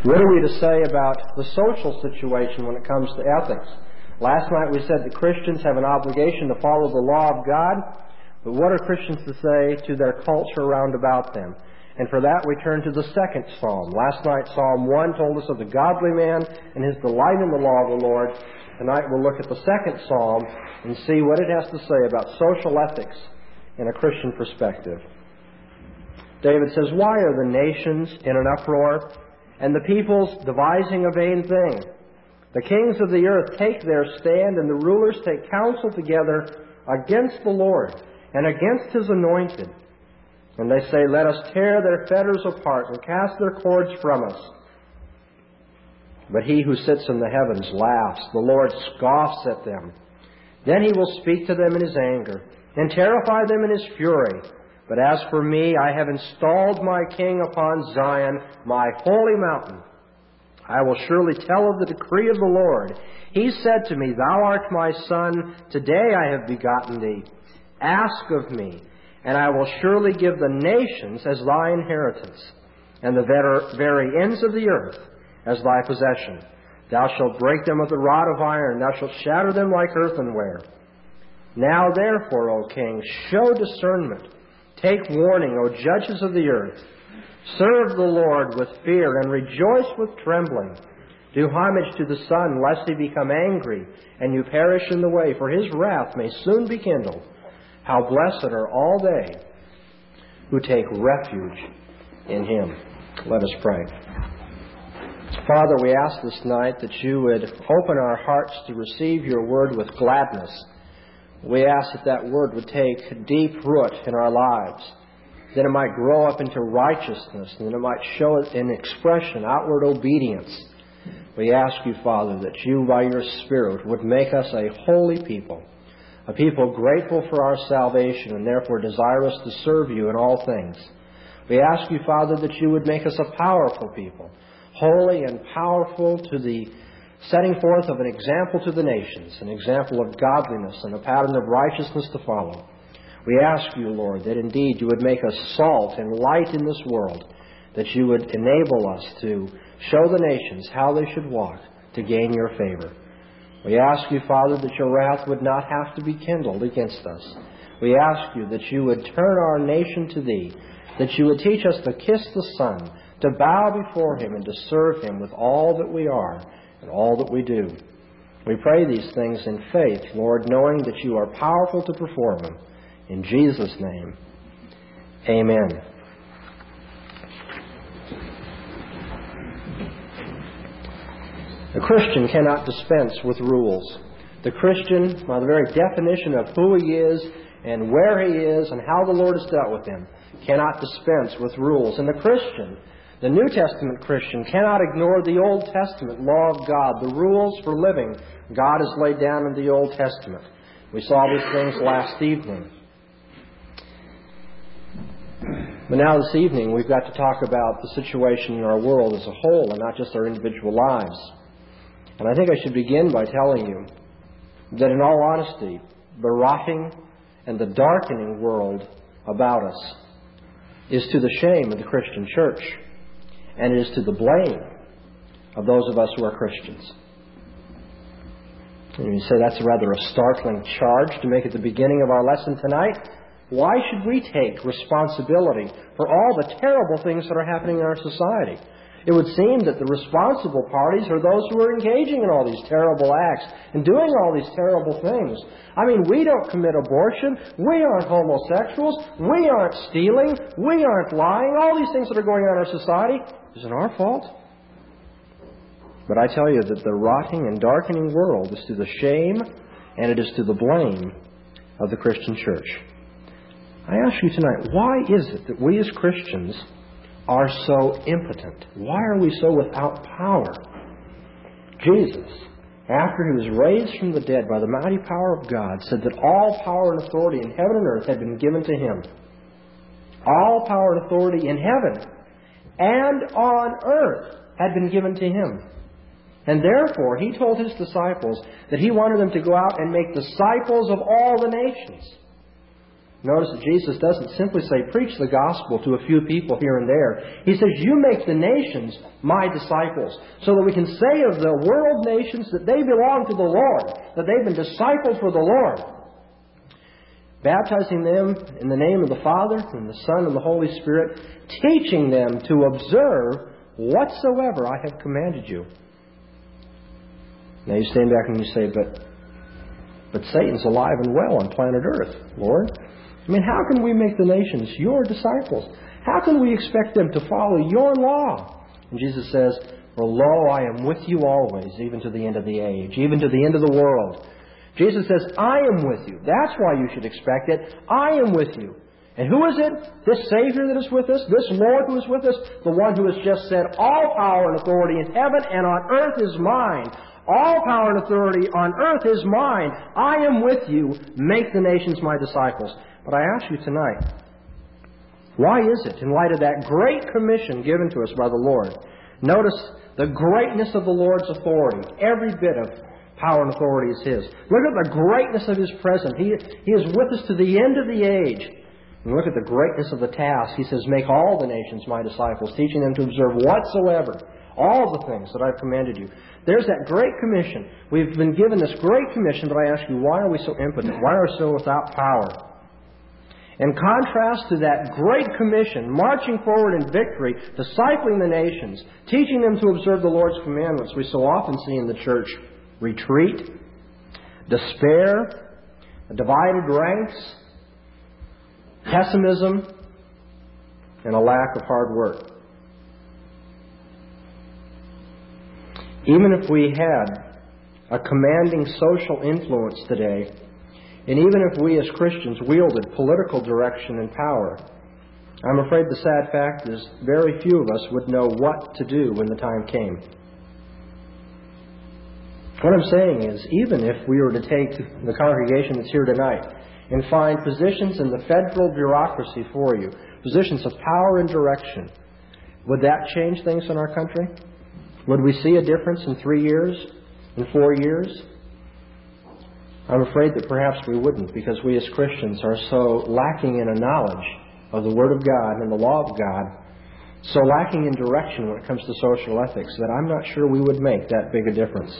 What are we to say about the social situation when it comes to ethics? Last night we said that Christians have an obligation to follow the law of God, but what are Christians to say to their culture round about them? And for that we turn to the second psalm. Last night Psalm 1 told us of the godly man and his delight in the law of the Lord. Tonight we'll look at the second psalm and see what it has to say about social ethics in a Christian perspective. David says, "Why are the nations in an uproar, and the peoples devising a vain thing? The kings of the earth take their stand, and the rulers take counsel together against the Lord and against His anointed. And they say, 'Let us tear their fetters apart and cast their cords from us.' But He who sits in the heavens laughs. The Lord scoffs at them. Then He will speak to them in His anger and terrify them in His fury. But as for me, I have installed my King upon Zion, my holy mountain. I will surely tell of the decree of the Lord. He said to me, 'Thou art my son. Today I have begotten thee. Ask of me, and I will surely give the nations as thy inheritance, and the very ends of the earth as thy possession. Thou shalt break them with a rod of iron. Thou shalt shatter them like earthenware. Now therefore, O King, show discernment. Take warning, O judges of the earth. Serve the Lord with fear and rejoice with trembling. Do homage to the Son, lest He become angry and you perish in the way, for His wrath may soon be kindled. How blessed are all they who take refuge in Him." Let us pray. Father, we ask this night that You would open our hearts to receive Your word with gladness. We ask that that word would take deep root in our lives, that it might grow up into righteousness, and that it might show it in expression, outward obedience. We ask You, Father, that You, by Your Spirit, would make us a holy people, a people grateful for our salvation and therefore desirous to serve You in all things. We ask You, Father, that You would make us a powerful people, holy and powerful to the setting forth of an example to the nations, an example of godliness and a pattern of righteousness to follow. We ask You, Lord, that indeed You would make us salt and light in this world, that You would enable us to show the nations how they should walk to gain Your favor. We ask You, Father, that Your wrath would not have to be kindled against us. We ask You that You would turn our nation to Thee, that You would teach us to kiss the Son, to bow before Him and to serve Him with all that we are and all that we do. We pray these things in faith, Lord, knowing that You are powerful to perform them. In Jesus' name, amen. The Christian cannot dispense with rules. The Christian, by the very definition of who he is and where he is and how the Lord has dealt with him, cannot dispense with rules. And the Christian, the New Testament Christian, cannot ignore the Old Testament law of God, the rules for living God has laid down in the Old Testament. We saw these things last evening. But now this evening we've got to talk about the situation in our world as a whole and not just our individual lives. And I think I should begin by telling you that in all honesty, the rotting and the darkening world about us is to the shame of the Christian church, and it is to the blame of those of us who are Christians. And you say that's rather a startling charge to make at the beginning of our lesson tonight. Why should we take responsibility for all the terrible things that are happening in our society? It would seem that the responsible parties are those who are engaging in all these terrible acts and doing all these terrible things. I mean, we don't commit abortion. We aren't homosexuals. We aren't stealing. We aren't lying. All these things that are going on in our society isn't our fault. But I tell you that the rotting and darkening world is to the shame and it is to the blame of the Christian church. I ask you tonight, why is it that we as Christians are so impotent? Why are we so without power? Jesus, after He was raised from the dead by the mighty power of God, said that all power and authority in heaven and earth had been given to Him. All power and authority in heaven and on earth had been given to Him. And therefore, He told His disciples that He wanted them to go out and make disciples of all the nations. Notice that Jesus doesn't simply say, preach the gospel to a few people here and there. He says, you make the nations my disciples, so that we can say of the world nations that they belong to the Lord, that they've been discipled for the Lord. Baptizing them in the name of the Father, and the Son, and the Holy Spirit, teaching them to observe whatsoever I have commanded you. Now you stand back and you say, but Satan's alive and well on planet Earth, Lord. I mean, how can we make the nations your disciples? How can we expect them to follow your law? And Jesus says, well, lo, I am with you always, even to the end of the age, even to the end of the world. Jesus says, I am with you. That's why you should expect it. I am with you. And who is it? This Savior that is with us? This Lord who is with us? The one who has just said, all power and authority in heaven and on earth is mine. All power and authority on earth is mine. I am with you. Make the nations my disciples. But I ask you tonight, why is it, in light of that great commission given to us by the Lord, notice the greatness of the Lord's authority. Every bit of power and authority is His. Look at the greatness of His presence. He is with us to the end of the age. And look at the greatness of the task. He says, make all the nations my disciples, teaching them to observe whatsoever, all the things that I've commanded you. There's that great commission. We've been given this great commission, but I ask you, why are we so impotent? Why are we so without power? In contrast to that great commission, marching forward in victory, discipling the nations, teaching them to observe the Lord's commandments, we so often see in the church retreat, despair, divided ranks, pessimism, and a lack of hard work. Even if we had a commanding social influence today, and even if we as Christians wielded political direction and power, I'm afraid the sad fact is very few of us would know what to do when the time came. What I'm saying is, even if we were to take the congregation that's here tonight and find positions in the federal bureaucracy for you, positions of power and direction, would that change things in our country? Would we see a difference in 3 years, in 4 years? I'm afraid that perhaps we wouldn't, because we as Christians are so lacking in a knowledge of the Word of God and the law of God, so lacking in direction when it comes to social ethics, that I'm not sure we would make that big a difference.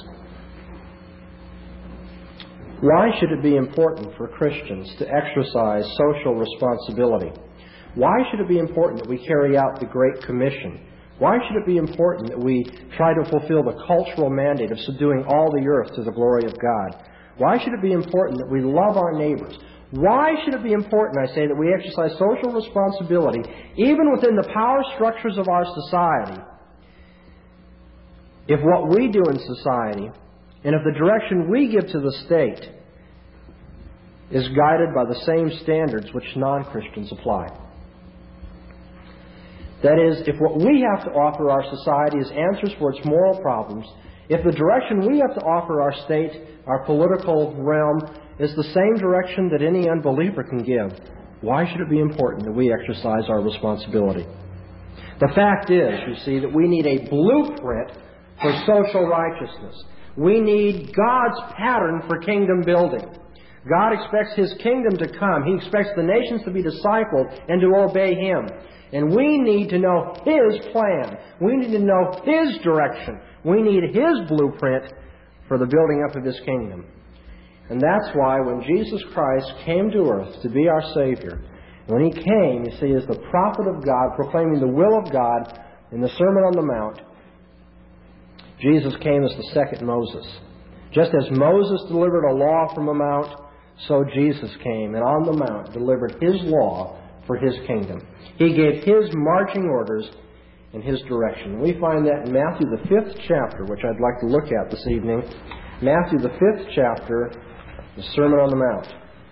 Why should it be important for Christians to exercise social responsibility? Why should it be important that we carry out the Great Commission? Why should it be important that we try to fulfill the cultural mandate of subduing all the earth to the glory of God? Why should it be important that we love our neighbors? Why should it be important, I say, that we exercise social responsibility even within the power structures of our society? If what we do in society, and if the direction we give to the state, is guided by the same standards which non-Christians apply. That is, if what we have to offer our society is answers for its moral problems, if the direction we have to offer our state, our political realm, is the same direction that any unbeliever can give, why should it be important that we exercise our responsibility? The fact is, you see, that we need a blueprint for social righteousness. We need God's pattern for kingdom building. God expects His kingdom to come. He expects the nations to be discipled and to obey Him. And we need to know His plan. We need to know His direction. We need His blueprint for the building up of His kingdom. And that's why when Jesus Christ came to earth to be our Savior, when He came, you see, as the prophet of God, proclaiming the will of God in the Sermon on the Mount, Jesus came as the second Moses. Just as Moses delivered a law from a mount, so Jesus came and on the mount delivered His law for His kingdom. He gave His marching orders in His direction. We find that in Matthew the 5th chapter, which I'd like to look at this evening. Matthew the 5th chapter, the Sermon on the Mount.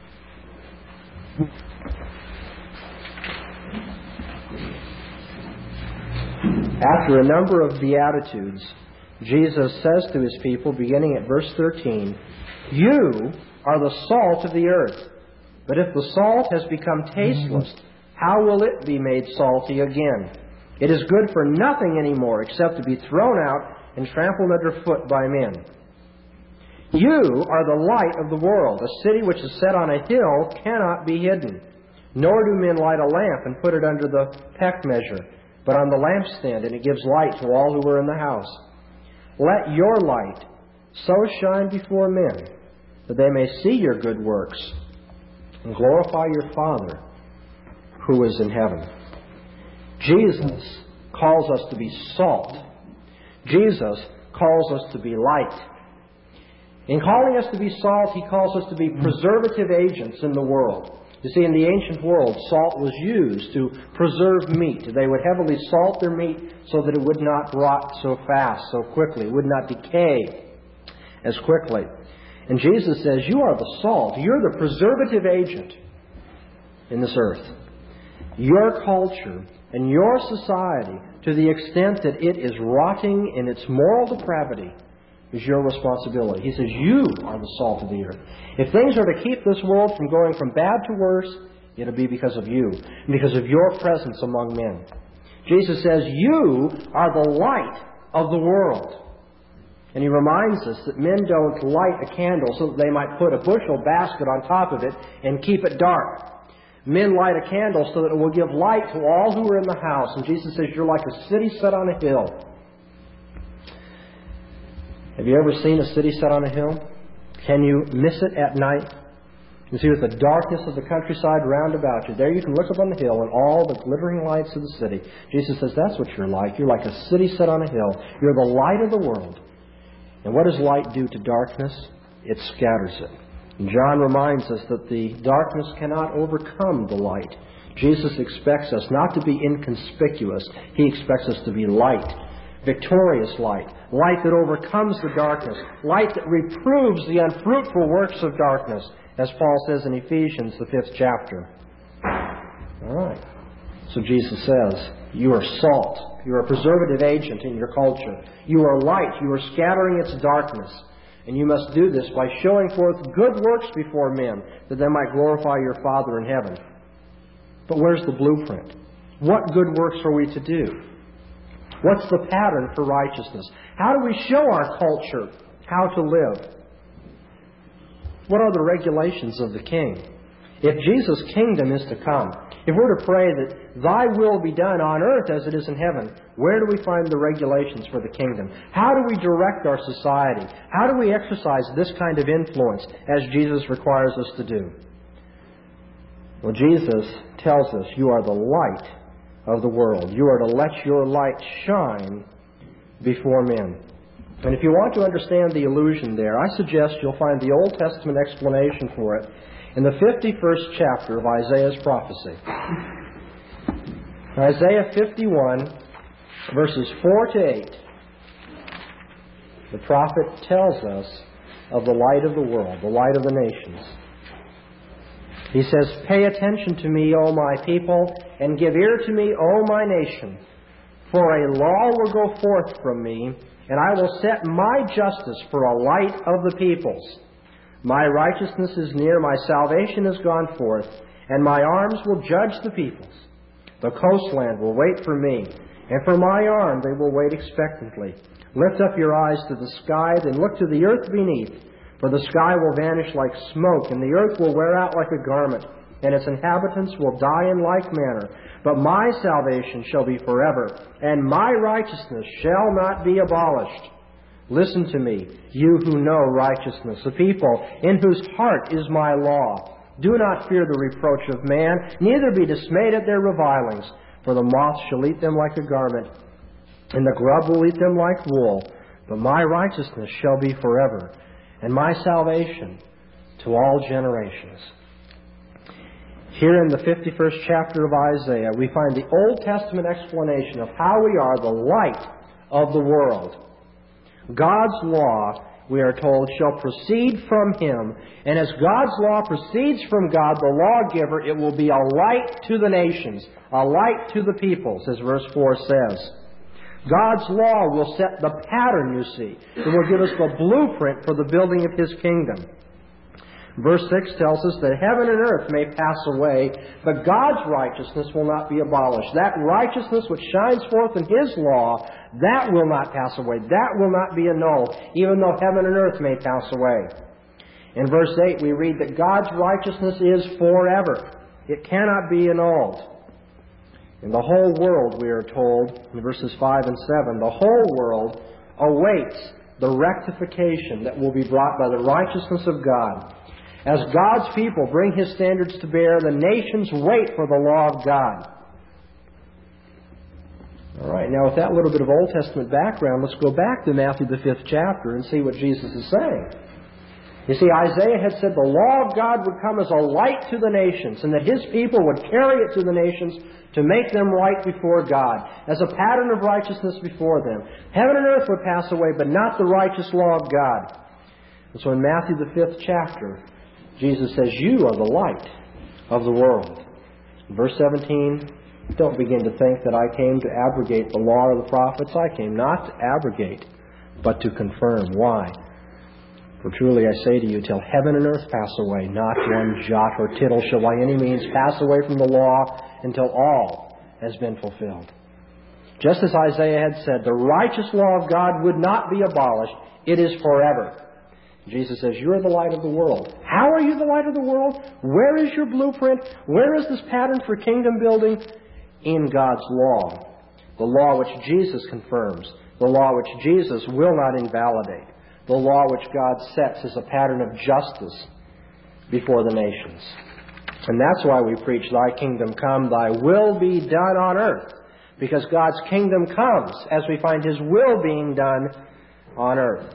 After a number of Beatitudes, Jesus says to His people, beginning at verse 13, "You are the salt of the earth. But if the salt has become tasteless, how will it be made salty again? It is good for nothing anymore except to be thrown out and trampled underfoot by men. You are the light of the world. A city which is set on a hill cannot be hidden. Nor do men light a lamp and put it under the peck measure, but on the lampstand, and it gives light to all who are in the house. Let your light so shine before men, that they may see your good works and glorify your Father who is in heaven. Jesus calls us to be salt. Jesus calls us to be light. In calling us to be salt, He calls us to be preservative agents in the world. You see, in the ancient world, salt was used to preserve meat. They would heavily salt their meat so that it would not rot so fast, so quickly. It would not decay as quickly. And Jesus says, you are the salt. You're the preservative agent in this earth. Your culture and your society, to the extent that it is rotting in its moral depravity, is your responsibility. He says, you are the salt of the earth. If things are to keep this world from going from bad to worse, it'll be because of you, and because of your presence among men. Jesus says, you are the light of the world. And He reminds us that men don't light a candle so that they might put a bushel basket on top of it and keep it dark. Men light a candle so that it will give light to all who are in the house. And Jesus says, you're like a city set on a hill. Have you ever seen a city set on a hill? Can you miss it at night? You see, with the darkness of the countryside round about you, there you can look up on the hill and all the glittering lights of the city. Jesus says, that's what you're like. You're like a city set on a hill. You're the light of the world. And what does light do to darkness? It scatters it. And John reminds us that the darkness cannot overcome the light. Jesus expects us not to be inconspicuous. He expects us to be light. Victorious light. Light that overcomes the darkness. Light that reproves the unfruitful works of darkness, as Paul says in Ephesians, the 5th chapter. All right. So Jesus says, you are salt. You are a preservative agent in your culture. You are light. You are scattering its darkness. And you must do this by showing forth good works before men, that they might glorify your Father in heaven. But where's the blueprint? What good works are we to do? What's the pattern for righteousness? How do we show our culture how to live? What are the regulations of the King? If Jesus' kingdom is to come, if we're to pray that Thy will be done on earth as it is in heaven, where do we find the regulations for the kingdom? How do we direct our society? How do we exercise this kind of influence as Jesus requires us to do? Well, Jesus tells us, you are the light of the world. You are to let your light shine before men. And if you want to understand the allusion there, I suggest you'll find the Old Testament explanation for it in the 51st chapter of Isaiah's prophecy. Isaiah 51, verses 4 to 8. The prophet tells us of the light of the world, the light of the nations. He says, pay attention to me, O my people, and give ear to me, O my nation. For a law will go forth from me, and I will set my justice for a light of the peoples. My righteousness is near, my salvation has gone forth, and my arms will judge the peoples. The coastland will wait for me, and for my arm they will wait expectantly. Lift up your eyes to the sky, then look to the earth beneath. For the sky will vanish like smoke, and the earth will wear out like a garment, and its inhabitants will die in like manner. But my salvation shall be forever, and my righteousness shall not be abolished. Listen to me, you who know righteousness, the people in whose heart is my law. Do not fear the reproach of man, neither be dismayed at their revilings. For the moth shall eat them like a garment, and the grub will eat them like wool. But my righteousness shall be forever, and my salvation to all generations. Here in the 51st chapter of Isaiah, we find the Old Testament explanation of how we are the light of the world. God's law, we are told, shall proceed from Him. And as God's law proceeds from God, the lawgiver, it will be a light to the nations, a light to the peoples, as verse 4 says. God's law will set the pattern, you see. It will give us the blueprint for the building of His kingdom. Verse 6 tells us that heaven and earth may pass away, but God's righteousness will not be abolished. That righteousness which shines forth in His law, that will not pass away. That will not be annulled, even though heaven and earth may pass away. In verse 8 we read that God's righteousness is forever. It cannot be annulled. And the whole world, we are told in verses 5 and 7, the whole world awaits the rectification that will be brought by the righteousness of God. As God's people bring His standards to bear, the nations wait for the law of God. All right, now with that little bit of Old Testament background, let's go back to Matthew the 5th chapter and see what Jesus is saying. You see, Isaiah had said the law of God would come as a light to the nations, and that His people would carry it to the nations to make them right before God, as a pattern of righteousness before them. Heaven and earth would pass away, but not the righteous law of God. And so in Matthew the 5th chapter, Jesus says, "You are the light of the world." In verse 17, "Don't begin to think that I came to abrogate the law or the prophets. I came not to abrogate, but to confirm." Why? "For truly I say to you, till heaven and earth pass away, not one jot or tittle shall by any means pass away from the law until all has been fulfilled." Just as Isaiah had said, the righteous law of God would not be abolished. It is forever. Jesus says, "You are the light of the world." How are you the light of the world? Where is your blueprint? Where is this pattern for kingdom building? In God's law. The law which Jesus confirms. The law which Jesus will not invalidate. The law which God sets as a pattern of justice before the nations. And that's why we preach, "Thy kingdom come, Thy will be done on earth." Because God's kingdom comes as we find His will being done on earth.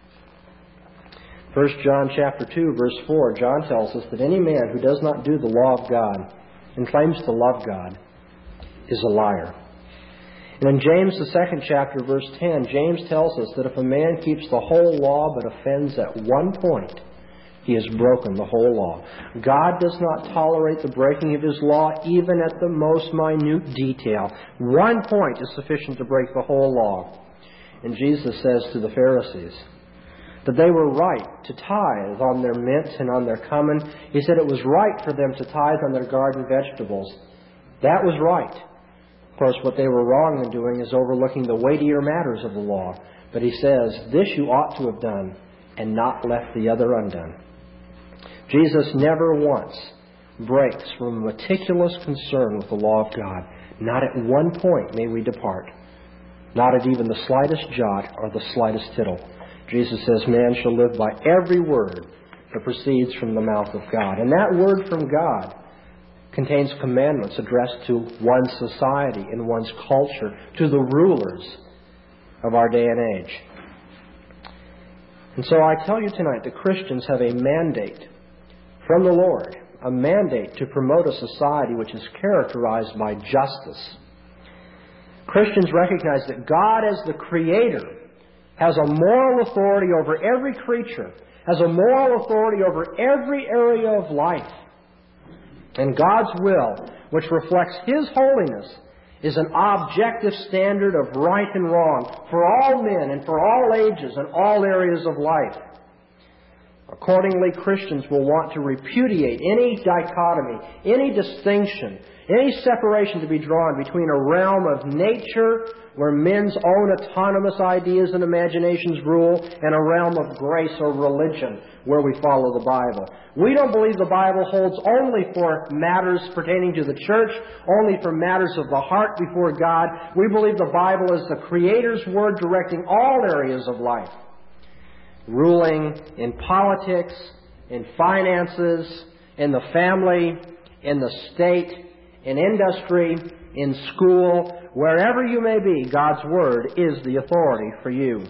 1 John chapter 2, verse 4, John tells us that any man who does not do the law of God and claims to love God is a liar. And in James, the 2nd chapter, verse 10, James tells us that if a man keeps the whole law but offends at one point, he has broken the whole law. God does not tolerate the breaking of His law even at the most minute detail. One point is sufficient to break the whole law. And Jesus says to the Pharisees that they were right to tithe on their mint and on their cumin. He said it was right for them to tithe on their garden vegetables. That was right. Of course, what they were wrong in doing is overlooking the weightier matters of the law. But He says, "This you ought to have done, and not left the other undone." Jesus never once breaks from meticulous concern with the law of God. Not at one point may we depart. Not at even the slightest jot or the slightest tittle. Jesus says, "Man shall live by every word that proceeds from the mouth of God." And that word from God contains commandments addressed to one's society and one's culture, to the rulers of our day and age. And so I tell you tonight that Christians have a mandate from the Lord, a mandate to promote a society which is characterized by justice. Christians recognize that God as the Creator has a moral authority over every creature, has a moral authority over every area of life. And God's will, which reflects His holiness, is an objective standard of right and wrong for all men and for all ages and all areas of life. Accordingly, Christians will want to repudiate any dichotomy, any distinction, any separation to be drawn between a realm of nature, where men's own autonomous ideas and imaginations rule, and a realm of grace or religion, where we follow the Bible. We don't believe the Bible holds only for matters pertaining to the church, only for matters of the heart before God. We believe the Bible is the Creator's Word directing all areas of life. Ruling in politics, in finances, in the family, in the state, in industry, in school, wherever you may be, God's Word is the authority for you.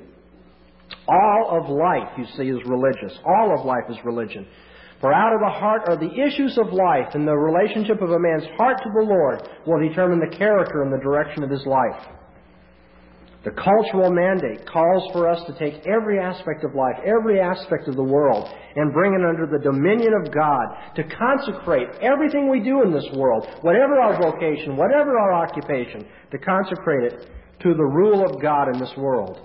All of life, you see, is religious. All of life is religion. For out of the heart are the issues of life, and the relationship of a man's heart to the Lord will determine the character and the direction of his life. The cultural mandate calls for us to take every aspect of life, every aspect of the world, and bring it under the dominion of God, to consecrate everything we do in this world, whatever our vocation, whatever our occupation, to consecrate it to the rule of God in this world.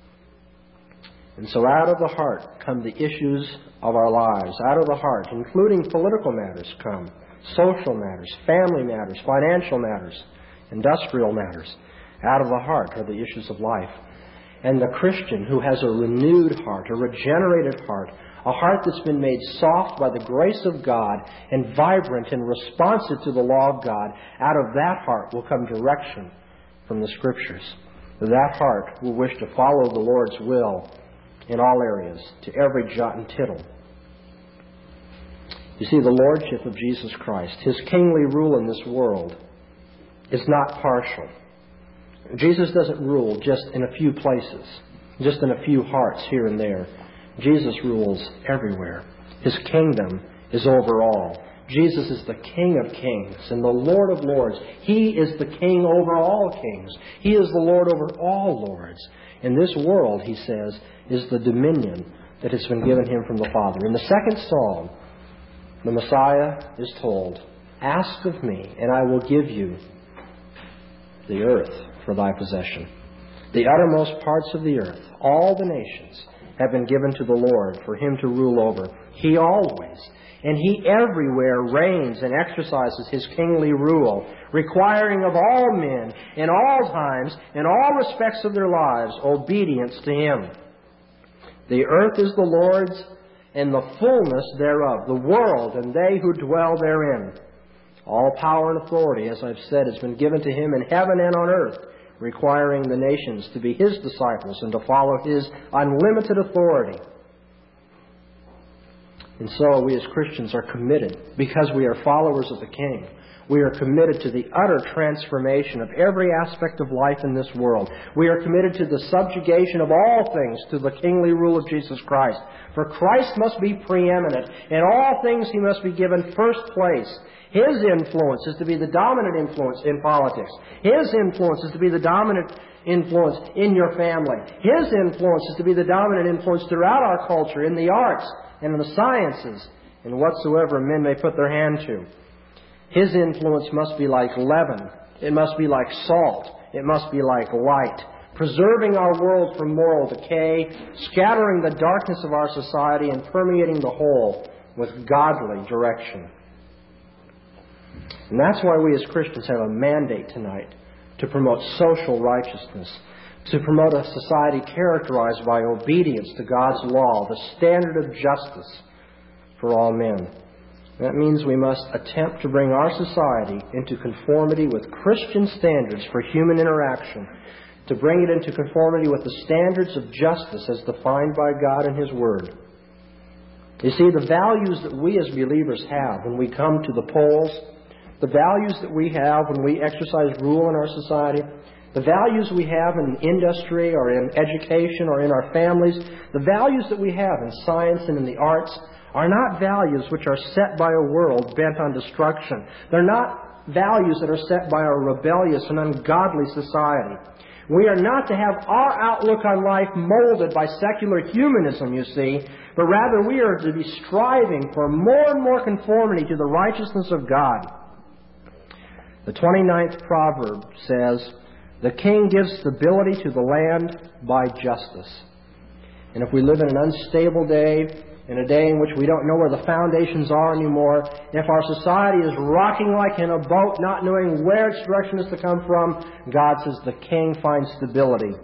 And so out of the heart come the issues of our lives. Out of the heart, including political matters, come social matters, family matters, financial matters, industrial matters. Out of the heart are the issues of life. And the Christian who has a renewed heart, a regenerated heart, a heart that's been made soft by the grace of God and vibrant and responsive to the law of God, out of that heart will come direction from the Scriptures. That heart will wish to follow the Lord's will in all areas, to every jot and tittle. You see, the Lordship of Jesus Christ, His kingly rule in this world, is not partial. Jesus doesn't rule just in a few places, just in a few hearts here and there. Jesus rules everywhere. His kingdom is over all. Jesus is the King of kings and the Lord of lords. He is the King over all kings. He is the Lord over all lords. And this world, He says, is the dominion that has been given Him from the Father. In the second psalm, the Messiah is told, "Ask of me, and I will give you the earth for thy possession." The uttermost parts of the earth, all the nations, have been given to the Lord for Him to rule over. He always and He everywhere reigns and exercises His kingly rule, requiring of all men, in all times, in all respects of their lives, obedience to Him. The earth is the Lord's, and the fullness thereof, the world and they who dwell therein. All power and authority, as I've said, has been given to Him in heaven and on earth, requiring the nations to be His disciples and to follow His unlimited authority. And so we as Christians are committed, because we are followers of the King. We are committed to the utter transformation of every aspect of life in this world. We are committed to the subjugation of all things to the kingly rule of Jesus Christ. For Christ must be preeminent. In all things He must be given first place. His influence is to be the dominant influence in politics. His influence is to be the dominant influence in your family. His influence is to be the dominant influence throughout our culture, in the arts and in the sciences, and whatsoever men may put their hand to. His influence must be like leaven. It must be like salt. It must be like light, preserving our world from moral decay, scattering the darkness of our society, and permeating the whole with godly direction. And that's why we as Christians have a mandate tonight to promote social righteousness, to promote a society characterized by obedience to God's law, the standard of justice for all men. That means we must attempt to bring our society into conformity with Christian standards for human interaction, to bring it into conformity with the standards of justice as defined by God in His Word. You see, the values that we as believers have when we come to the polls, the values that we have when we exercise rule in our society, the values we have in industry or in education or in our families, the values that we have in science and in the arts are not values which are set by a world bent on destruction. They're not values that are set by a rebellious and ungodly society. We are not to have our outlook on life molded by secular humanism, you see, but rather we are to be striving for more and more conformity to the righteousness of God. The 29th proverb says, "The king gives stability to the land by justice." And if we live in an unstable day, in a day in which we don't know where the foundations are anymore, if our society is rocking like in a boat, not knowing where its direction is to come from, God says the king finds stability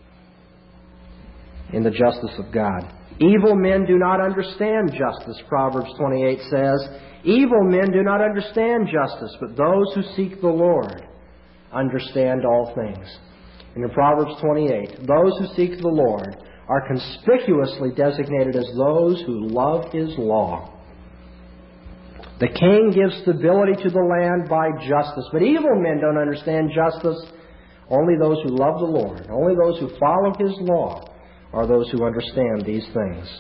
in the justice of God. Evil men do not understand justice, Proverbs 28 says. Evil men do not understand justice, but those who seek the Lord understand all things. And in Proverbs 28, those who seek the Lord are conspicuously designated as those who love His law. The king gives stability to the land by justice, but evil men don't understand justice. Only those who love the Lord, only those who follow His law, are those who understand these things.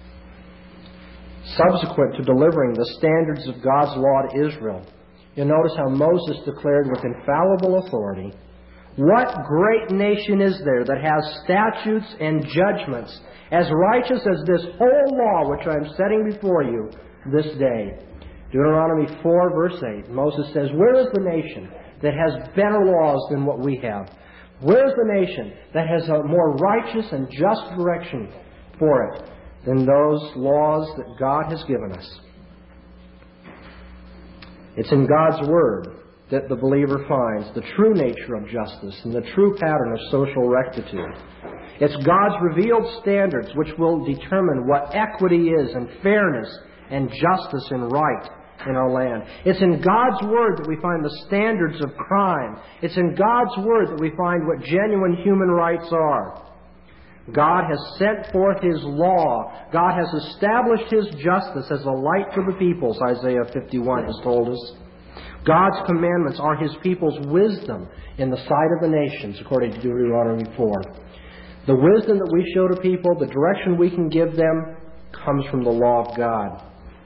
Subsequent to delivering the standards of God's law to Israel, you'll notice how Moses declared with infallible authority, "What great nation is there that has statutes and judgments as righteous as this whole law which I am setting before you this day?" Deuteronomy 4, verse 8, Moses says, "Where is the nation that has better laws than what we have? Where is the nation that has a more righteous and just direction for it than those laws that God has given us?" It's in God's Word that the believer finds the true nature of justice and the true pattern of social rectitude. It's God's revealed standards which will determine what equity is and fairness and justice and right in our land. It's in God's Word that we find the standards of crime. It's in God's Word that we find what genuine human rights are. God has sent forth His law. God has established His justice as a light for the peoples, Isaiah 51 has told us. God's commandments are His people's wisdom in the sight of the nations, according to Deuteronomy 4. The wisdom that we show to people, the direction we can give them, comes from the law of God.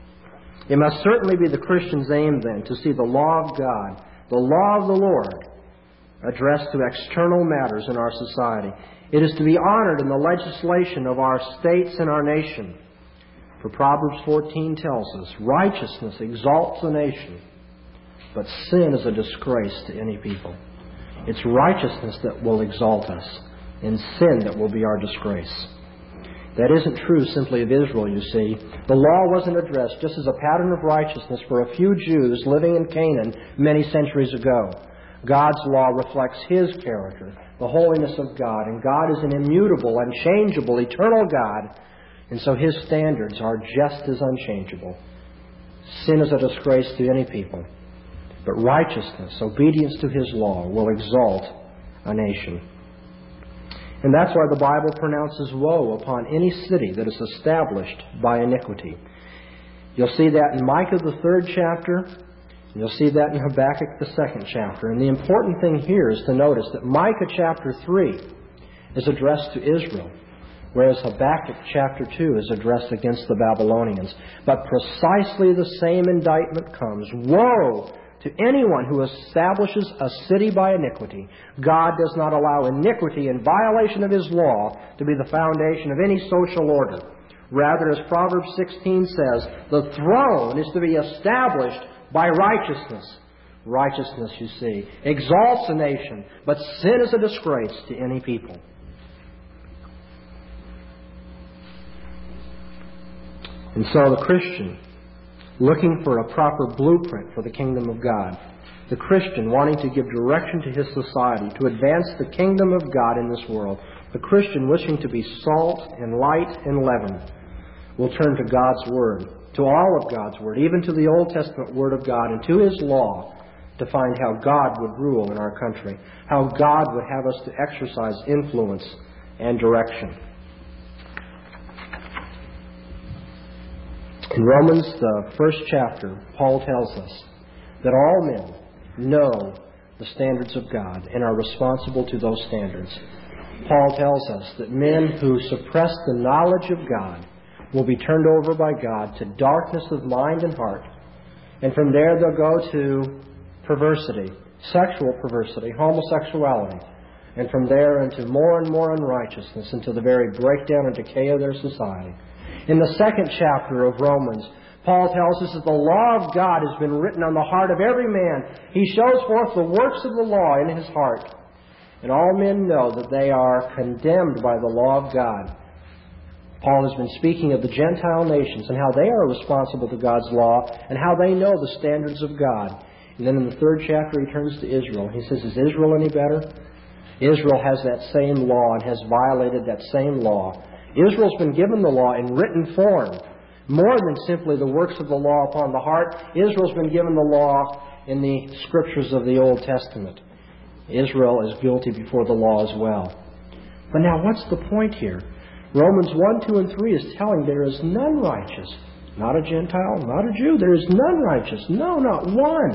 It must certainly be the Christian's aim, then, to see the law of God, the law of the Lord, addressed to external matters in our society. It is to be honored in the legislation of our states and our nation. For Proverbs 14 tells us, righteousness exalts a nation, but sin is a disgrace to any people. It's righteousness that will exalt us, and sin that will be our disgrace. That isn't true simply of Israel, you see. The law wasn't addressed just as a pattern of righteousness for a few Jews living in Canaan many centuries ago. God's law reflects His character, the holiness of God, and God is an immutable, unchangeable, eternal God, and so His standards are just as unchangeable. Sin is a disgrace to any people, but righteousness, obedience to His law, will exalt a nation. And that's why the Bible pronounces woe upon any city that is established by iniquity. You'll see that in Micah, the 3rd chapter. And you'll see that in Habakkuk, the 2nd chapter. And the important thing here is to notice that Micah chapter 3 is addressed to Israel, whereas Habakkuk chapter 2 is addressed against the Babylonians. But precisely the same indictment comes. Woe to anyone who establishes a city by iniquity. God does not allow iniquity in violation of His law to be the foundation of any social order. Rather, as Proverbs 16 says, the throne is to be established by righteousness. Righteousness, you see, exalts a nation, but sin is a disgrace to any people. And so the Christian, looking for a proper blueprint for the kingdom of God, the Christian wanting to give direction to his society, to advance the kingdom of God in this world, the Christian wishing to be salt and light and leaven, will turn to God's Word, to all of God's Word, even to the Old Testament Word of God and to His law, to find how God would rule in our country, how God would have us to exercise influence and direction. In Romans, the 1st chapter, Paul tells us that all men know the standards of God and are responsible to those standards. Paul tells us that men who suppress the knowledge of God will be turned over by God to darkness of mind and heart. And from there they'll go to perversity, sexual perversity, homosexuality. And from there into more and more unrighteousness, into the very breakdown and decay of their society. In the 2nd chapter of Romans, Paul tells us that the law of God has been written on the heart of every man. He shows forth the works of the law in his heart. And all men know that they are condemned by the law of God. Paul has been speaking of the Gentile nations and how they are responsible to God's law and how they know the standards of God. And then in the 3rd chapter he turns to Israel. He says, is Israel any better? Israel has that same law and has violated that same law. Israel's been given the law in written form. More than simply the works of the law upon the heart, Israel's been given the law in the Scriptures of the Old Testament. Israel is guilty before the law as well. But now what's the point here? Romans 1, 2, and 3 is telling there is none righteous. Not a Gentile, not a Jew. There is none righteous. No, not one.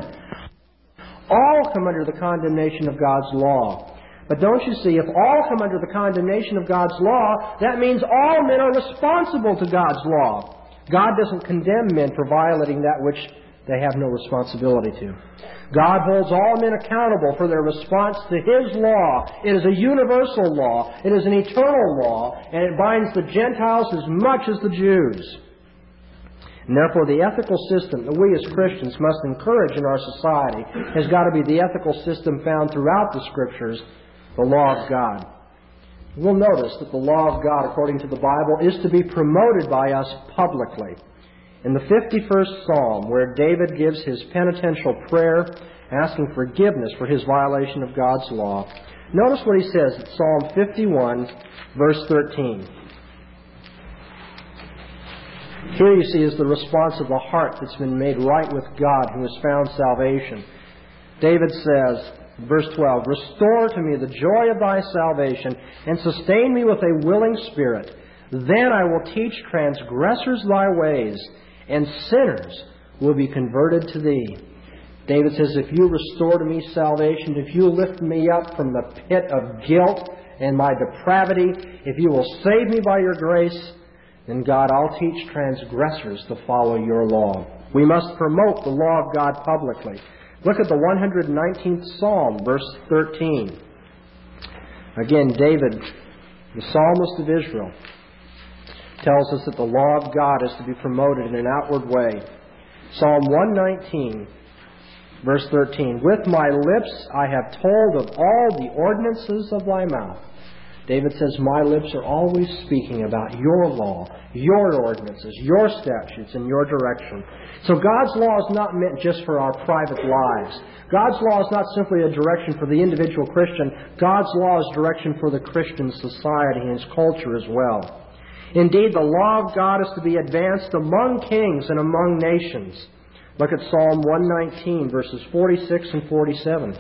All come under the condemnation of God's law. But don't you see, if all come under the condemnation of God's law, that means all men are responsible to God's law. God doesn't condemn men for violating that which they have no responsibility to. God holds all men accountable for their response to His law. It is a universal law. It is an eternal law, and it binds the Gentiles as much as the Jews. And therefore, the ethical system that we as Christians must encourage in our society has got to be the ethical system found throughout the Scriptures, the law of God. We'll notice that the law of God, according to the Bible, is to be promoted by us publicly. In the 51st Psalm, where David gives his penitential prayer asking forgiveness for his violation of God's law. Notice what he says in Psalm 51, verse 13. Here you see is the response of the heart that's been made right with God, who has found salvation. David says, verse 12, "Restore to me the joy of thy salvation, and sustain me with a willing spirit. Then I will teach transgressors thy ways, and sinners will be converted to thee." David says, if you restore to me salvation, if you lift me up from the pit of guilt and my depravity, if you will save me by your grace, then God, I'll teach transgressors to follow your law. We must promote the law of God publicly. Look at the 119th Psalm, verse 13. Again, David, the psalmist of Israel, tells us that the law of God is to be promoted in an outward way. Psalm 119, verse 13. "With my lips I have told of all the ordinances of thy mouth." David says, my lips are always speaking about your law, your ordinances, your statutes, and your direction. So God's law is not meant just for our private lives. God's law is not simply a direction for the individual Christian. God's law is direction for the Christian society and his culture as well. Indeed, the law of God is to be advanced among kings and among nations. Look at Psalm 119, verses 46 and 47.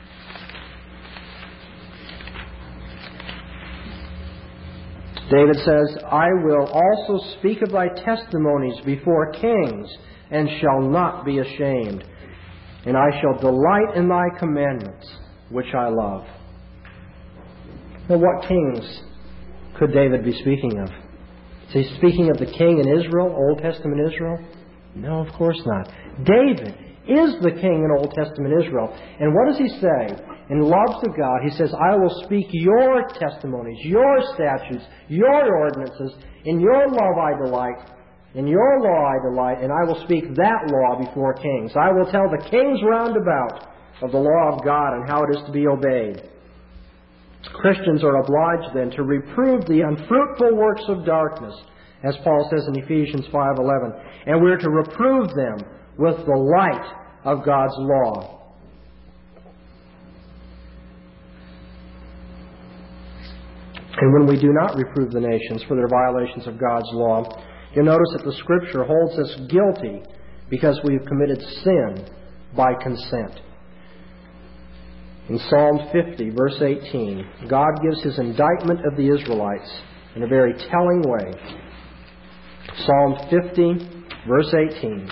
David says, "I will also speak of thy testimonies before kings, and shall not be ashamed. And I shall delight in thy commandments, which I love." Now, what kings could David be speaking of? Is he speaking of the king in Israel, Old Testament Israel? No, of course not. David is the king in Old Testament Israel. And what does he say? In love to God, he says, "I will speak your testimonies, your statutes, your ordinances. In your love I delight. In your law I delight, and I will speak that law before kings. I will tell the kings round about of the law of God and how it is to be obeyed." Christians are obliged then to reprove the unfruitful works of darkness, as Paul says in Ephesians 5:11. And we're to reprove them with the light of God's law. And when we do not reprove the nations for their violations of God's law, you'll notice that the Scripture holds us guilty because we've committed sin by consent. In Psalm 50, verse 18, God gives His indictment of the Israelites in a very telling way. Psalm 50, verse 18.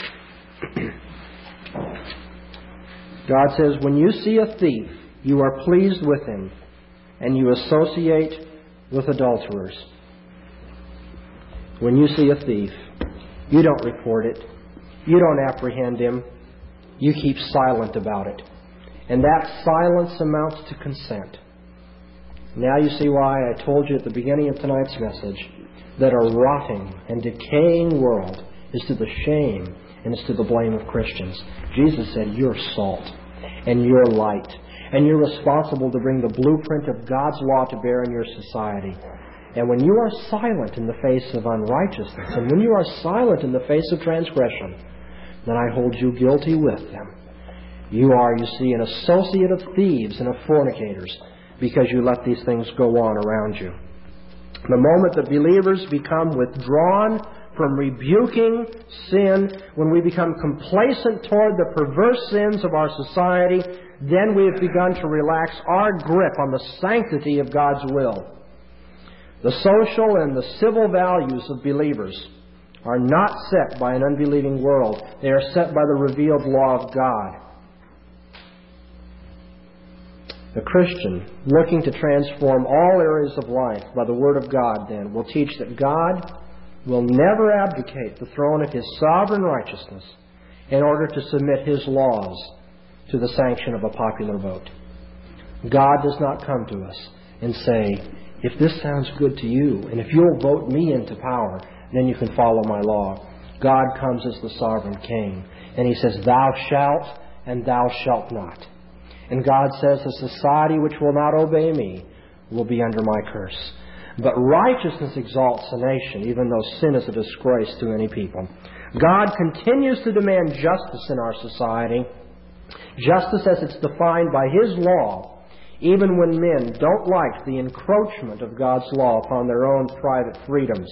God says, "When you see a thief, you are pleased with him, and you associate with adulterers." When you see a thief, you don't report it. You don't apprehend him. You keep silent about it. And that silence amounts to consent. Now you see why I told you at the beginning of tonight's message that a rotting and decaying world is to the shame and is to the blame of Christians. Jesus said, "You're salt and you're light, and you're responsible to bring the blueprint of God's law to bear in your society. And when you are silent in the face of unrighteousness, and when you are silent in the face of transgression, then I hold you guilty with them. You are, you see, an associate of thieves and of fornicators, because you let these things go on around you." The moment that believers become withdrawn from rebuking sin, when we become complacent toward the perverse sins of our society, then we have begun to relax our grip on the sanctity of God's will. The social and the civil values of believers are not set by an unbelieving world. They are set by the revealed law of God. The Christian, looking to transform all areas of life by the Word of God, then, will teach that God will never abdicate the throne of His sovereign righteousness in order to submit His laws to the sanction of a popular vote. God does not come to us and say, "If this sounds good to you, and if you'll vote me into power, then you can follow my law." God comes as the sovereign King, and He says, "Thou shalt and thou shalt not." And God says, "A society which will not obey me will be under my curse." But righteousness exalts a nation, even though sin is a disgrace to any people. God continues to demand justice in our society, Justice as it's defined by His law, even when men don't like the encroachment of God's law upon their own private freedoms.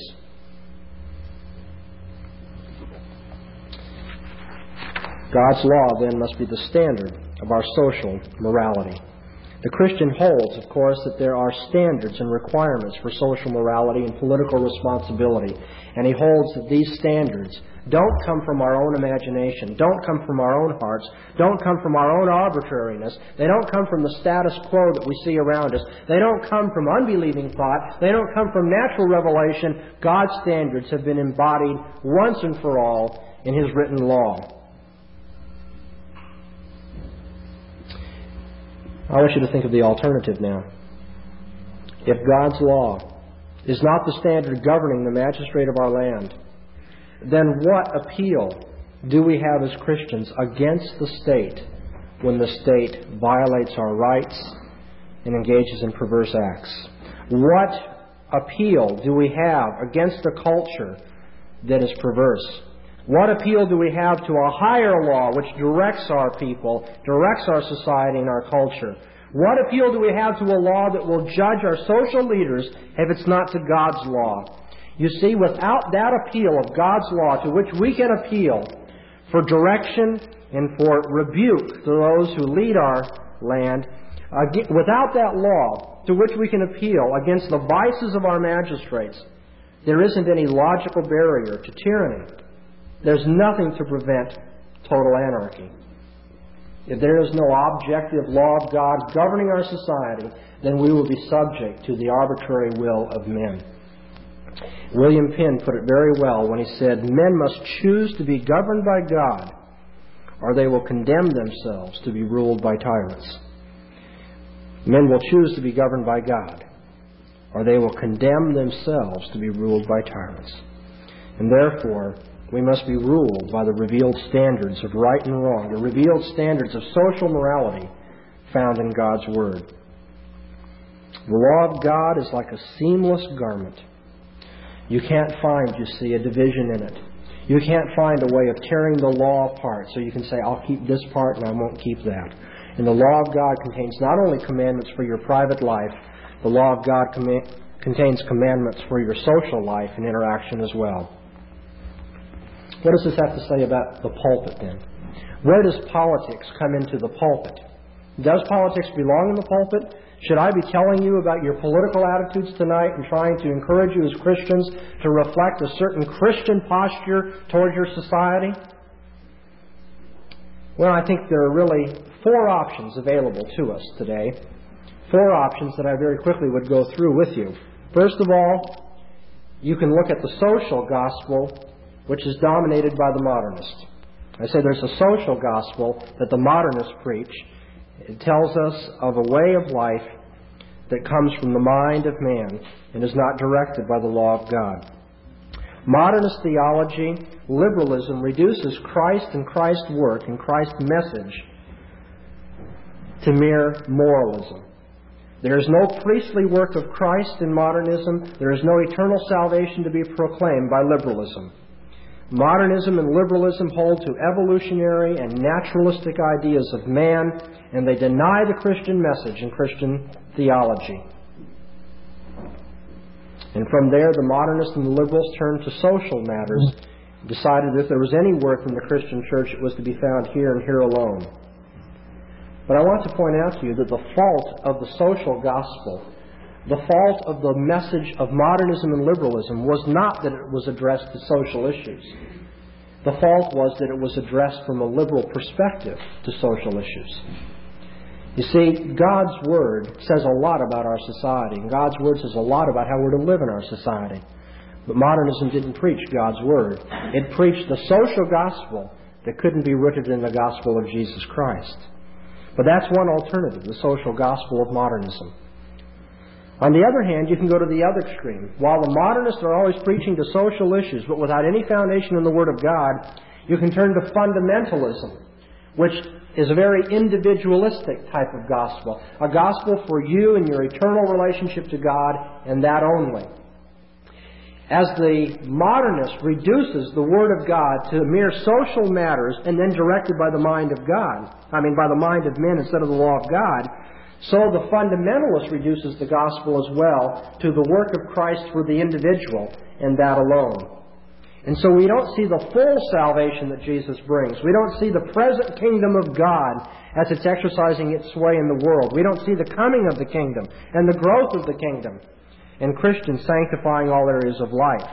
God's law, then, must be the standard of our social morality. The Christian holds, of course, that there are standards and requirements for social morality and political responsibility. And he holds that these standards don't come from our own imagination, don't come from our own hearts, don't come from our own arbitrariness. They don't come from the status quo that we see around us. They don't come from unbelieving thought. They don't come from natural revelation. God's standards have been embodied once and for all in His written law. I want you to think of the alternative now. If God's law is not the standard governing the magistrate of our land, then what appeal do we have as Christians against the state when the state violates our rights and engages in perverse acts? What appeal do we have against a culture that is perverse? What appeal do we have to a higher law which directs our people, directs our society and our culture? What appeal do we have to a law that will judge our social leaders if it's not to God's law? You see, without that appeal of God's law to which we can appeal for direction and for rebuke to those who lead our land, without that law to which we can appeal against the vices of our magistrates, there isn't any logical barrier to tyranny. There's nothing to prevent total anarchy. If there is no objective law of God governing our society, then we will be subject to the arbitrary will of men. William Penn put it very well when he said, "Men must choose to be governed by God, or they will condemn themselves to be ruled by tyrants." Men will choose to be governed by God, or they will condemn themselves to be ruled by tyrants. And therefore, we must be ruled by the revealed standards of right and wrong, the revealed standards of social morality found in God's Word. The law of God is like a seamless garment. You can't find, you see, a division in it. You can't find a way of tearing the law apart so you can say, I'll keep this part and I won't keep that. And the law of God contains not only commandments for your private life, the law of God contains commandments for your social life and interaction as well. What does this have to say about the pulpit then? Where does politics come into the pulpit? Does politics belong in the pulpit? Should I be telling you about your political attitudes tonight and trying to encourage you as Christians to reflect a certain Christian posture towards your society? Well, I think there are really 4 options available to us today. 4 options that I very quickly would go through with you. First of all, you can look at the social gospel, which is dominated by the modernist. I say there's a social gospel that the modernists preach. It tells us of a way of life that comes from the mind of man and is not directed by the law of God. Modernist theology, liberalism, reduces Christ and Christ's work and Christ's message to mere moralism. There is no priestly work of Christ in modernism. There is no eternal salvation to be proclaimed by liberalism. Modernism and liberalism hold to evolutionary and naturalistic ideas of man, and they deny the Christian message and Christian theology. And from there, the modernists and the liberals turned to social matters, decided that if there was any worth in the Christian church, it was to be found here and here alone. But I want to point out to you that the fault of the social gospel, the fault of the message of modernism and liberalism, was not that it was addressed to social issues. The fault was that it was addressed from a liberal perspective to social issues. You see, God's Word says a lot about our society, and God's Word says a lot about how we're to live in our society. But modernism didn't preach God's Word. It preached the social gospel that couldn't be rooted in the gospel of Jesus Christ. But that's one alternative, the social gospel of modernism. On the other hand, you can go to the other extreme. While the modernists are always preaching to social issues, but without any foundation in the Word of God, you can turn to fundamentalism, which is a very individualistic type of gospel. A gospel for you and your eternal relationship to God, and that only. as the modernist reduces the Word of God to mere social matters and then directed by the mind of God, by the mind of men instead of the law of God, so the fundamentalist reduces the gospel as well to the work of Christ for the individual and that alone. And so we don't see the full salvation that Jesus brings. We don't see the present kingdom of God as it's exercising its sway in the world. We don't see the coming of the kingdom and the growth of the kingdom and Christians sanctifying all areas of life.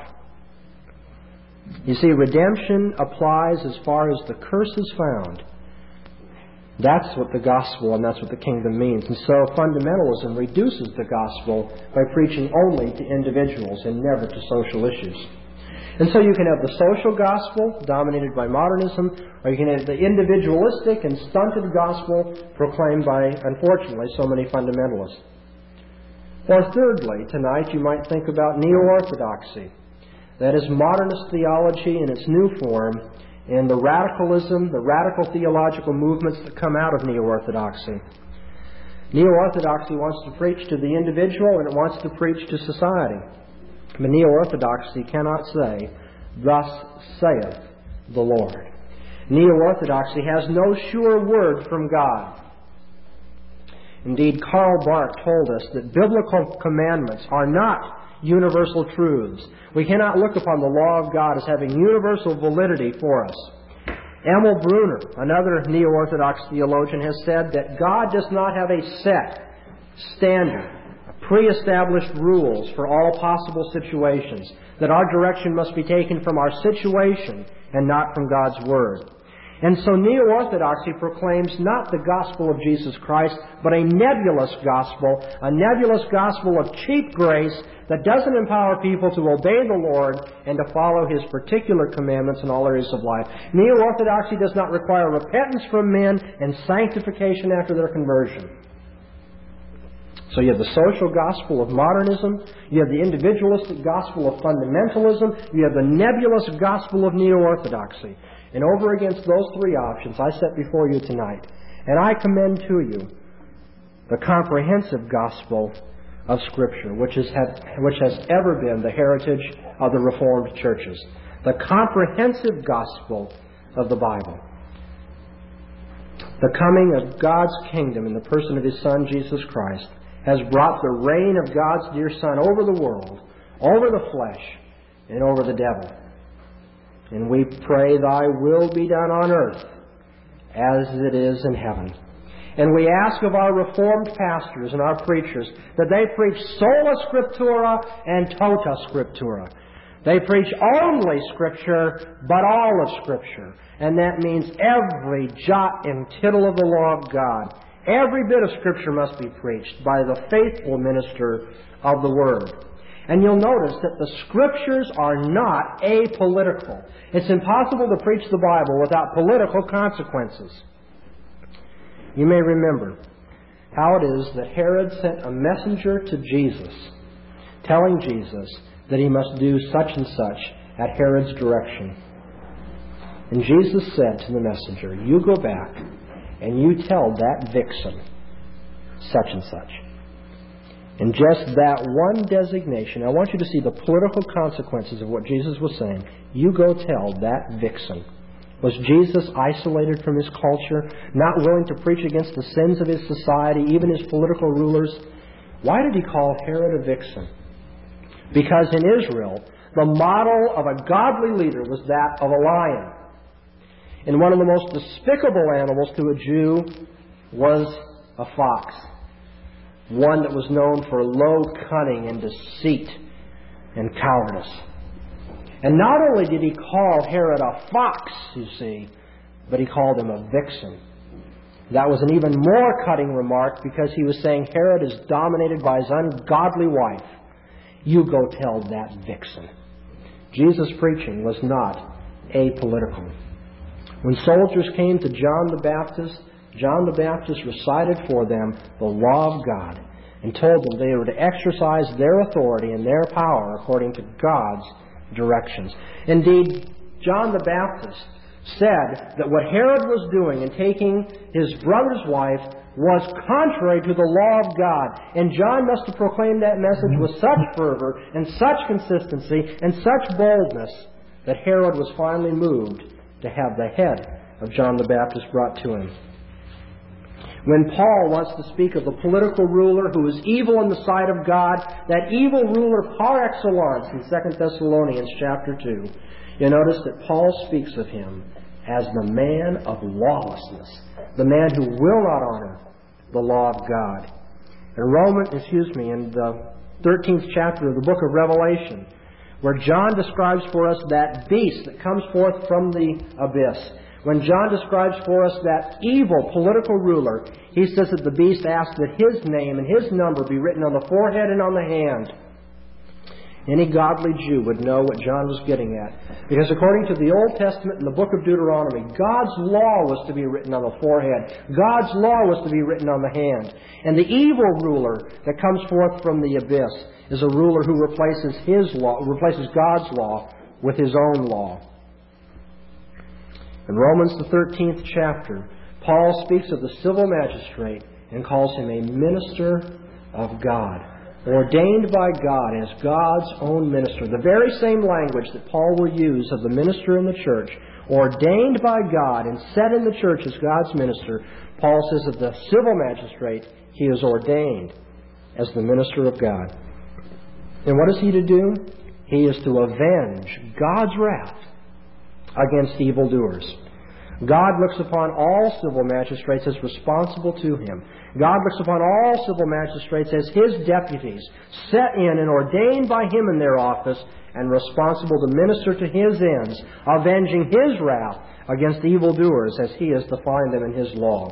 You see, redemption applies as far as the curse is found. That's what the gospel and that's what the kingdom means. And so fundamentalism reduces the gospel by preaching only to individuals and never to social issues. And so you can have the social gospel dominated by modernism, or you can have the individualistic and stunted gospel proclaimed by, unfortunately, so many fundamentalists. Or thirdly, tonight you might think about neo-orthodoxy. That is modernist theology in its new form and the radicalism, the radical theological movements that come out of neo-orthodoxy. Neo-orthodoxy wants to preach to the individual and it wants to preach to society. But neo-orthodoxy cannot say, "Thus saith the Lord." Neo-orthodoxy has no sure word from God. Indeed, Karl Barth told us that biblical commandments are not universal truths. We cannot look upon the law of God as having universal validity for us. Emil Brunner, another neo-orthodox theologian, has said that God does not have a set standard, pre-established rules for all possible situations, that our direction must be taken from our situation and not from God's Word. And so neo-orthodoxy proclaims not the gospel of Jesus Christ, but a nebulous gospel of cheap grace that doesn't empower people to obey the Lord and to follow His particular commandments in all areas of life. Neo-orthodoxy does not require repentance from men and sanctification after their conversion. So you have the social gospel of modernism, you have the individualistic gospel of fundamentalism, you have the nebulous gospel of neo-orthodoxy. And over against those three options I set before you tonight. And I commend to you the comprehensive gospel of Scripture, which has ever been the heritage of the Reformed churches. The comprehensive gospel of the Bible. The coming of God's kingdom in the person of His Son, Jesus Christ, has brought the reign of God's dear Son over the world, over the flesh, and over the devil. And we pray, Thy will be done on earth as it is in heaven. And we ask of our Reformed pastors and our preachers that they preach sola scriptura and tota scriptura. They preach only Scripture, but all of Scripture. And that means every jot and tittle of the law of God. Every bit of Scripture must be preached by the faithful minister of the Word. And you'll notice that the Scriptures are not apolitical. It's impossible to preach the Bible without political consequences. You may remember how it is that Herod sent a messenger to Jesus, telling Jesus that he must do such and such at Herod's direction. And Jesus said to the messenger, "You go back and you tell that vixen such and such." And just that one designation, I want you to see the political consequences of what Jesus was saying. You go tell that vixen. Was Jesus isolated from his culture, not willing to preach against the sins of his society, even his political rulers? Why did he call Herod a vixen? Because in Israel, the model of a godly leader was that of a lion. And one of the most despicable animals to a Jew was a fox. One that was known for low cunning and deceit and cowardice. And not only did he call Herod a fox, you see, but he called him a vixen. That was an even more cutting remark because he was saying Herod is dominated by his ungodly wife. You go tell that vixen. Jesus' preaching was not apolitical. When soldiers came to John the Baptist recited for them the law of God and told them they were to exercise their authority and their power according to God's directions. Indeed, John the Baptist said that what Herod was doing in taking his brother's wife was contrary to the law of God. And John must have proclaimed that message with such fervor and such consistency and such boldness that Herod was finally moved to have the head of John the Baptist brought to him. When Paul wants to speak of the political ruler who is evil in the sight of God, that evil ruler par excellence in 2 Thessalonians chapter 2, you notice that Paul speaks of him as the man of lawlessness, the man who will not honor the law of God. In the 13th chapter of the book of Revelation, where John describes for us that beast that comes forth from the abyss, when John describes for us that evil political ruler, he says that the beast asked that his name and his number be written on the forehead and on the hand. Any godly Jew would know what John was getting at. Because according to the Old Testament and the book of Deuteronomy, God's law was to be written on the forehead. God's law was to be written on the hand. And the evil ruler that comes forth from the abyss is a ruler who replaces God's law with his own law. In Romans the 13th chapter, Paul speaks of the civil magistrate and calls him a minister of God, ordained by God as God's own minister. The very same language that Paul will use of the minister in the church, ordained by God and set in the church as God's minister, Paul says of the civil magistrate, he is ordained as the minister of God. And what is he to do? He is to avenge God's wrath against evildoers. God looks upon all civil magistrates as responsible to Him. God looks upon all civil magistrates as His deputies, set in and ordained by Him in their office and responsible to minister to His ends, avenging His wrath against evildoers as He has defined them in His law.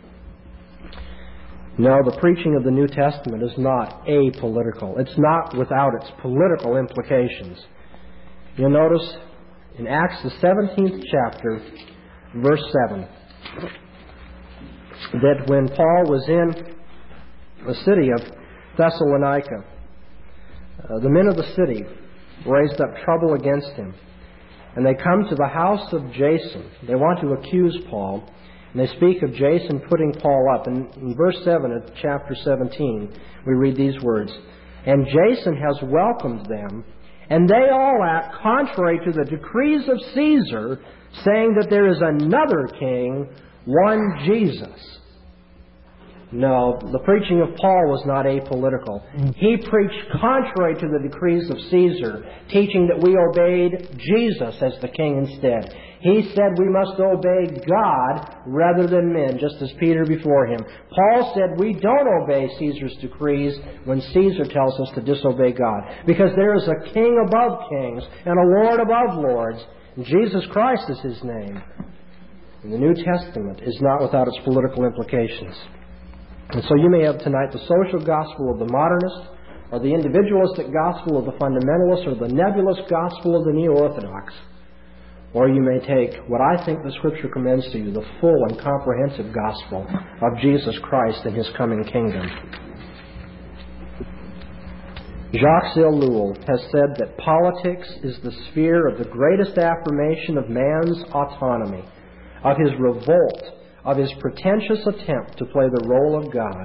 No, the preaching of the New Testament is not apolitical. It's not without its political implications. You'll notice in Acts the 17th chapter, verse 7, that when Paul was in the city of Thessalonica, the men of the city raised up trouble against him. And they come to the house of Jason. They want to accuse Paul. And they speak of Jason putting Paul up. And in verse 7 of chapter 17, we read these words, "And Jason has welcomed them, and they all act contrary to the decrees of Caesar, saying that there is another king, one Jesus." No, the preaching of Paul was not apolitical. He preached contrary to the decrees of Caesar, teaching that we obeyed Jesus as the king instead. He said we must obey God rather than men, just as Peter before him. Paul said we don't obey Caesar's decrees when Caesar tells us to disobey God, because there is a king above kings and a Lord above lords. Jesus Christ is His name. And the New Testament is not without its political implications. And so you may have tonight the social gospel of the modernist, or the individualistic gospel of the fundamentalist, or the nebulous gospel of the neo-orthodox. Or you may take what I think the Scripture commends to you, the full and comprehensive gospel of Jesus Christ and His coming kingdom. Jacques Ellul has said that politics is the sphere of the greatest affirmation of man's autonomy, of his revolt, of his pretentious attempt to play the role of God.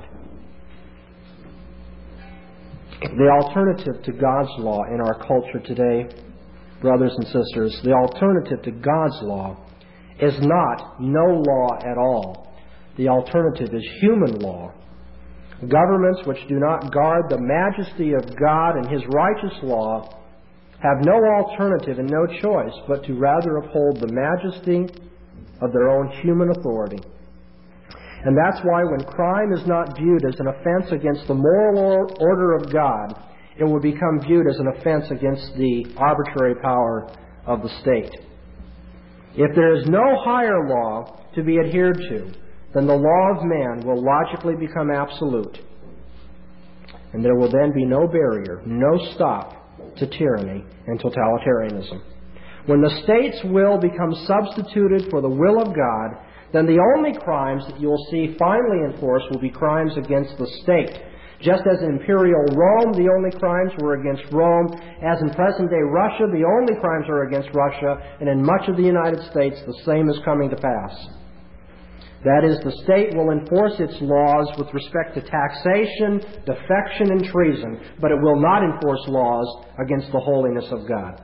The alternative to God's law in our culture today, brothers and sisters, the alternative to God's law is not no law at all. The alternative is human law. Governments which do not guard the majesty of God and His righteous law have no alternative and no choice but to rather uphold the majesty of their own human authority. And that's why when crime is not viewed as an offense against the moral order of God, it will become viewed as an offense against the arbitrary power of the state. If there is no higher law to be adhered to, then the law of man will logically become absolute. And there will then be no barrier, no stop to tyranny and totalitarianism. When the state's will becomes substituted for the will of God, then the only crimes that you will see finally enforced will be crimes against the state. Just as in imperial Rome, the only crimes were against Rome, as in present-day Russia, the only crimes are against Russia, and in much of the United States, the same is coming to pass. That is, the state will enforce its laws with respect to taxation, defection, and treason, but it will not enforce laws against the holiness of God.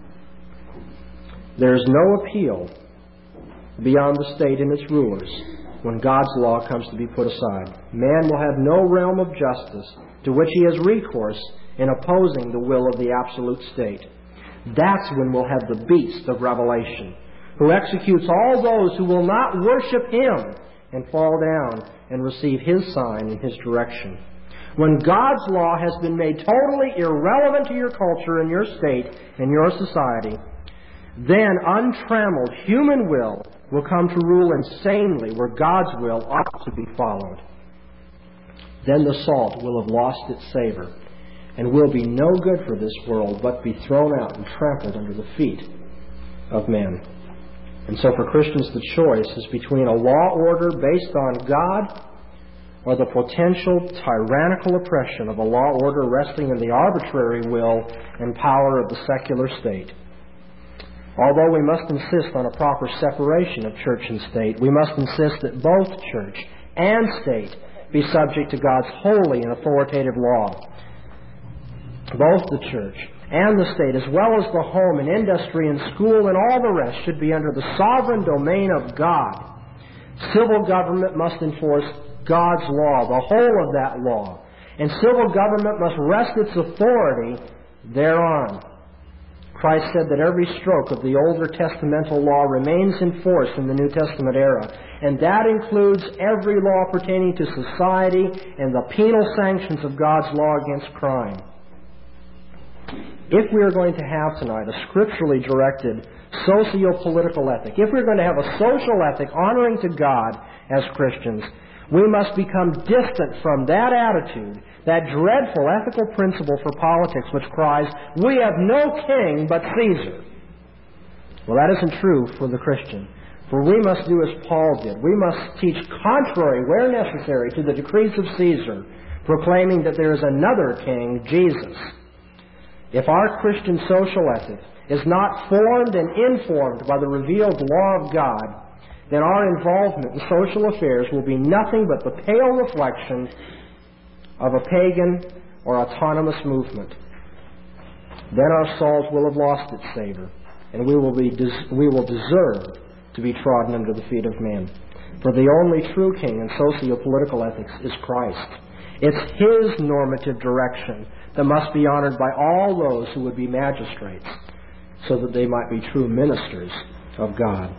There is no appeal beyond the state and its rulers when God's law comes to be put aside. Man will have no realm of justice to which he has recourse in opposing the will of the absolute state. That's when we'll have the beast of Revelation, who executes all those who will not worship him and fall down and receive his sign in his direction. When God's law has been made totally irrelevant to your culture and your state and your society, then untrammeled human will come to rule insanely where God's will ought to be followed. Then the salt will have lost its savor and will be no good for this world, but be thrown out and trampled under the feet of men. And so for Christians, the choice is between a law order based on God or the potential tyrannical oppression of a law order resting in the arbitrary will and power of the secular state. Although we must insist on a proper separation of church and state, we must insist that both church and state be subject to God's holy and authoritative law. Both the church and the state, as well as the home and industry and school and all the rest, should be under the sovereign domain of God. Civil government must enforce God's law, the whole of that law. And civil government must rest its authority thereon. Christ said that every stroke of the Older Testamental law remains in force in the New Testament era, and that includes every law pertaining to society and the penal sanctions of God's law against crime. If we are going to have tonight a scripturally directed socio-political ethic, if we're going to have a social ethic honoring to God as Christians, we must become distant from that attitude, that dreadful ethical principle for politics which cries, "We have no king but Caesar." Well, that isn't true for the Christian. For we must do as Paul did. We must teach contrary, where necessary, to the decrees of Caesar, proclaiming that there is another king, Jesus. If our Christian social ethic is not formed and informed by the revealed law of God, then our involvement in social affairs will be nothing but the pale reflection of a pagan or autonomous movement. Then our salt will have lost its savor, and we will deserve to be trodden under the feet of men. For the only true king in socio-political ethics is Christ. It's his normative direction that must be honored by all those who would be magistrates, so that they might be true ministers of God.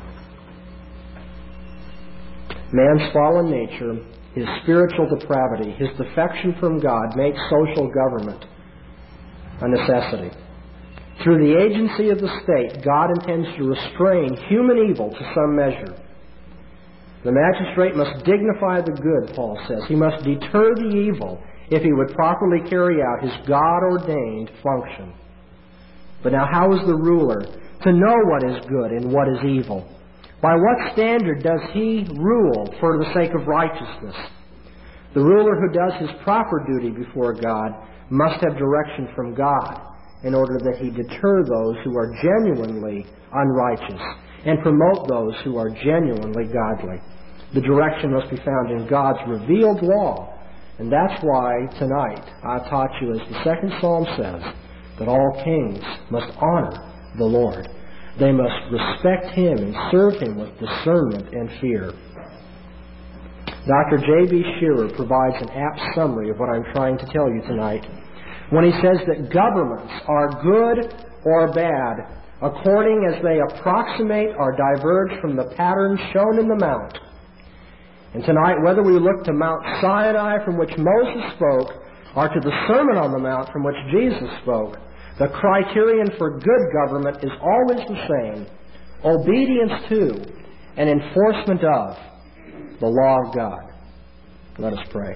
Man's fallen nature, his spiritual depravity, his defection from God makes social government a necessity. Through the agency of the state, God intends to restrain human evil to some measure. The magistrate must dignify the good, Paul says. He must deter the evil if he would properly carry out his God-ordained function. But now, how is the ruler to know what is good and what is evil? By what standard does he rule for the sake of righteousness? The ruler who does his proper duty before God must have direction from God in order that he deter those who are genuinely unrighteous and promote those who are genuinely godly. The direction must be found in God's revealed law. And that's why tonight I taught you, as the second Psalm says, that all kings must honor the Lord. They must respect him and serve him with discernment and fear. Dr. J.B. Shearer provides an apt summary of what I'm trying to tell you tonight when he says that governments are good or bad according as they approximate or diverge from the patterns shown in the Mount. And tonight, whether we look to Mount Sinai from which Moses spoke or to the Sermon on the Mount from which Jesus spoke, the criterion for good government is always the same: obedience to and enforcement of the law of God. Let us pray.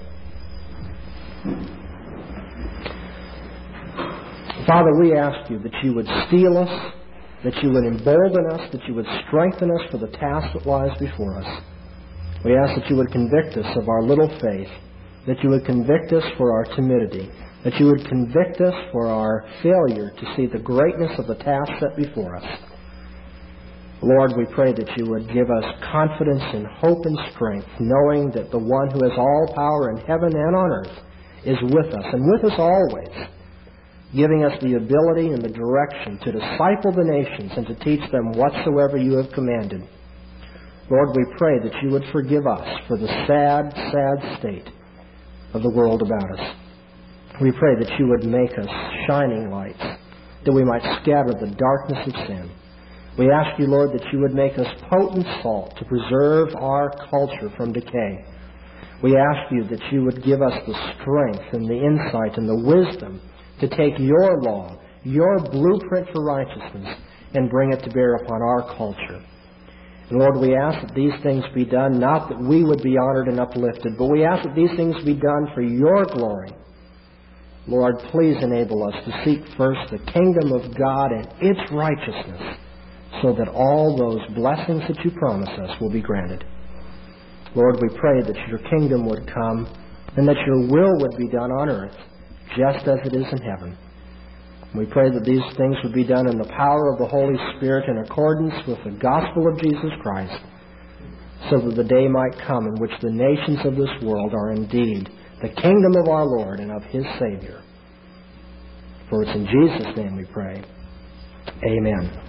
Father, we ask you that you would steel us, that you would embolden us, that you would strengthen us for the task that lies before us. We ask that you would convict us of our little faith that you would convict us for our timidity, that you would convict us for our failure to see the greatness of the task set before us. Lord, we pray that you would give us confidence and hope and strength, knowing that the one who has all power in heaven and on earth is with us, and with us always, giving us the ability and the direction to disciple the nations and to teach them whatsoever you have commanded. Lord, we pray that you would forgive us for the sad, sad state of the world about us. We pray that you would make us shining lights, that we might scatter the darkness of sin. We ask you, Lord, that you would make us potent salt to preserve our culture from decay. We ask you that you would give us the strength and the insight and the wisdom to take your law, your blueprint for righteousness, and bring it to bear upon our culture. And Lord, we ask that these things be done, not that we would be honored and uplifted, but we ask that these things be done for your glory. Lord, please enable us to seek first the kingdom of God and its righteousness, so that all those blessings that you promise us will be granted. Lord, we pray that your kingdom would come and that your will would be done on earth just as it is in heaven. We pray that these things would be done in the power of the Holy Spirit in accordance with the gospel of Jesus Christ, so that the day might come in which the nations of this world are indeed the kingdom of our Lord and of his Savior. For it's in Jesus' name we pray. Amen.